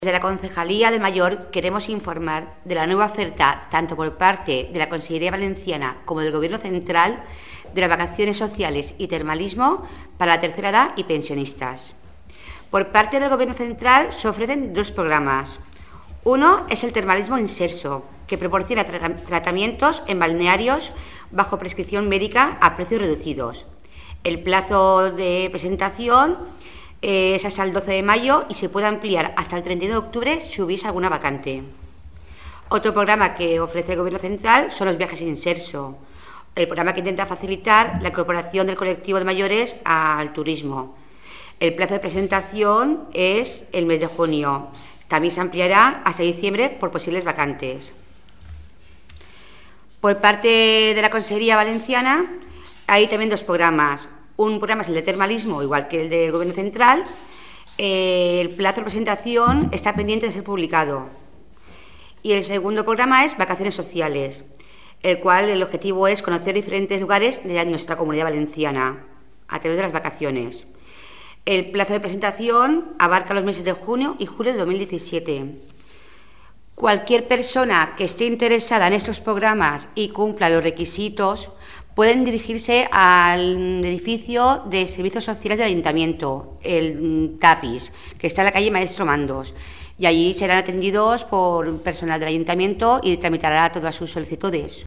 Desde la Concejalía del Mayor queremos informar de la nueva oferta, tanto por parte de la Consellería Valenciana como del Gobierno Central, de las vacaciones sociales y termalismo para la tercera edad y pensionistas. Por parte del Gobierno Central se ofrecen dos programas. Uno es el termalismo inserso, que proporciona tratamientos en balnearios bajo prescripción médica a precios reducidos. El plazo de presentación es hasta el 12 de mayo y se puede ampliar hasta el 31 de octubre si hubiese alguna vacante. Otro programa que ofrece el Gobierno Central son los viajes inserso, el programa que intenta facilitar la incorporación del colectivo de mayores al turismo. El plazo de presentación es el mes de junio. También se ampliará hasta diciembre por posibles vacantes. Por parte de la Consellería Valenciana hay también dos programas. Un programa es el de termalismo, igual que el del Gobierno Central. El plazo de presentación está pendiente de ser publicado. Y el segundo programa es vacaciones sociales, el cual el objetivo es conocer diferentes lugares de nuestra Comunidad Valenciana a través de las vacaciones. El plazo de presentación abarca los meses de junio y julio de 2017. Cualquier persona que esté interesada en estos programas y cumpla los requisitos pueden dirigirse al edificio de Servicios Sociales del Ayuntamiento, el TAPIS, que está en la calle Maestro Mandos, y allí serán atendidos por personal del Ayuntamiento y tramitará todas sus solicitudes.